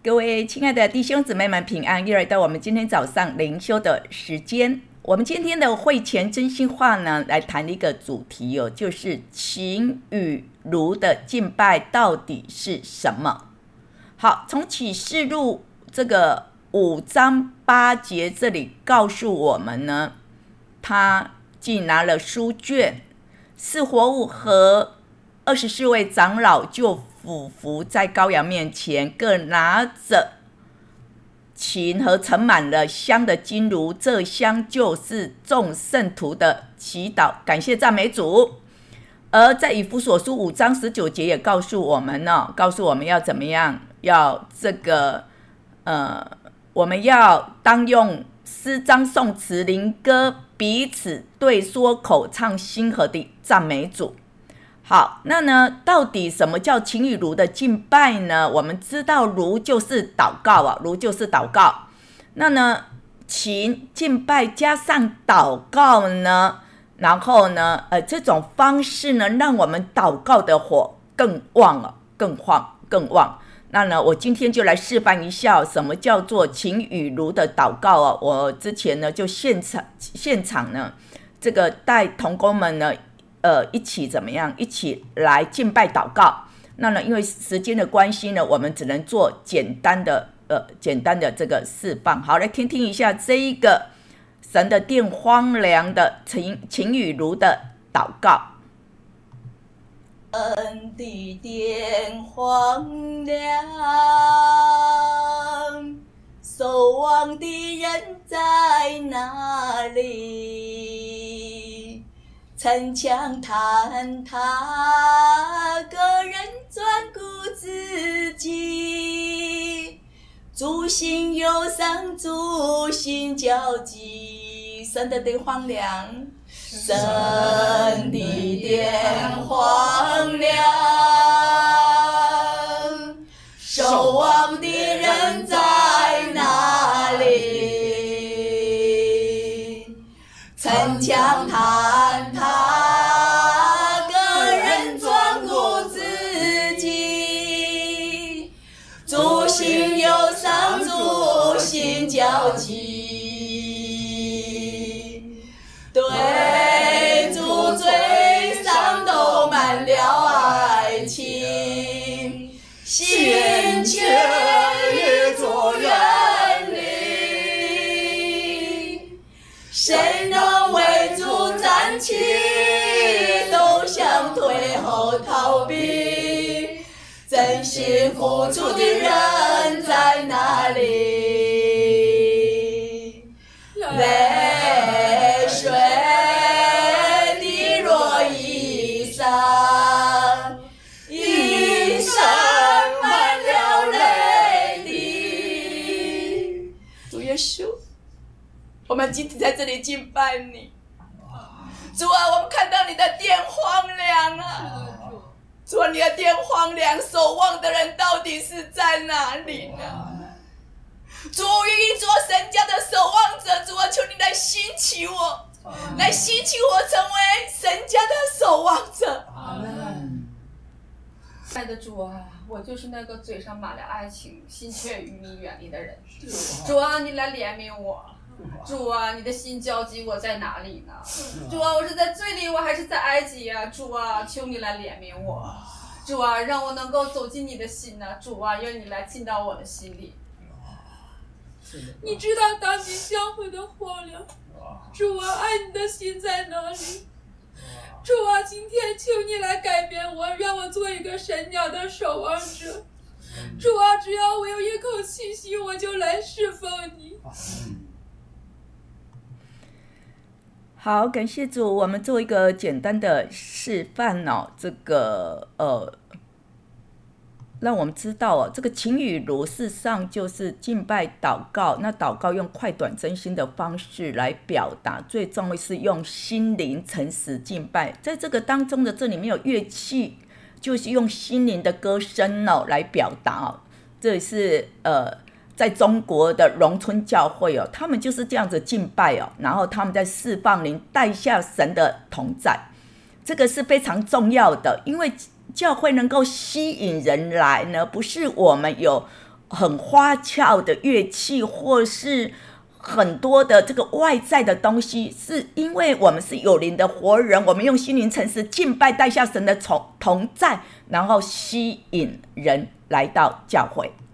各位亲爱的弟兄姊妹们平安，又来到我们今天早上灵修的时间。我们今天的会前真心话呢，来谈一个主题哦，就是情与儒的敬拜到底是什么？好，从启示录这个5章8节这里告诉我们呢，他既拿了书卷，四活物和24位长老就俯伏在羔羊面前，各拿着琴和盛满了香的金炉，这香就是众圣徒的祈祷。感谢赞美主。而在以弗所书5章19节也告诉我们呢，告诉我们要怎么样，要我们要当用诗章颂词灵歌彼此对说口唱心和的赞美主。好，那呢，到底什么叫情与儒的敬拜呢？我们知道儒就是祷告啊，儒就是祷告。那呢，情敬拜加上祷告呢，然后呢，这种方式呢，让我们祷告的火更旺了，更旺。那呢，我今天就来示范一下什么叫做情与儒的祷告哦。我之前呢就现场呢，这个带同工们呢。一起怎么样？一起来敬拜祷告。那呢，因为时间的关系呢，我们只能做简单的这个释放。好，来听听一下这一个神的殿荒凉的情与儒的祷告。 神的殿荒凉，守望的人在哪里？城墙坍塌，个人专顾自己，诸心忧伤，诸心焦急。神的殿荒凉，神的殿荒凉，守望的人在哪里？城墙坍塌，个人专顾自己，诸心忧伤，诸心焦急，对主嘴上都满了爱情，心却越做远离。谁能为主站起，都想退后逃避。真心付出的人在哪里？泪水滴落衣裳，衣裳满了泪滴。主耶稣，我们今天在这里敬拜你。主啊，我们看到你的殿荒凉啊！主啊，你的殿荒凉，守望的人到底是在哪里呢？主，我愿意做神家的守望者。主啊，求你来兴起我，来兴起我成为神家的守望者。 阿门。爱的主啊，我就是那个嘴上满了爱情，心却与你远离的人。主啊，你来怜悯我。主啊，你的心焦急，我在哪里呢？主啊，我是在罪里，我还是在埃及啊？主啊，求你来怜悯我。主啊，让我能够走进你的心呢。主啊，愿你来进到我的心里。 你知道当今教会的荒凉，主啊，爱你的心在哪里？主啊，今天求你来改变我，让我做一个神鸟的守望者。主啊，只要我有一口气息，我就来侍奉你。 好，感谢主，我们做一个简单的示范哦。让我们知道哦，这个情与儒事实上就是敬拜祷告。那祷告用快短真心的方式来表达，最重要是用心灵诚实敬拜。在这个当中的这里面有乐器，就是用心灵的歌声哦来表达哦。这是在中国的荣村教会哦，他们就是这样子敬拜哦，然后他们在释放灵，带下神的同在，这个是非常重要的，因为教会能够吸引人来呢，不是我们有很花俏的乐器，或是很多的这个外在的东西，是因为我们是有灵的活人，我们用心灵诚实敬拜，带下神的同在，然后吸引人来到教会。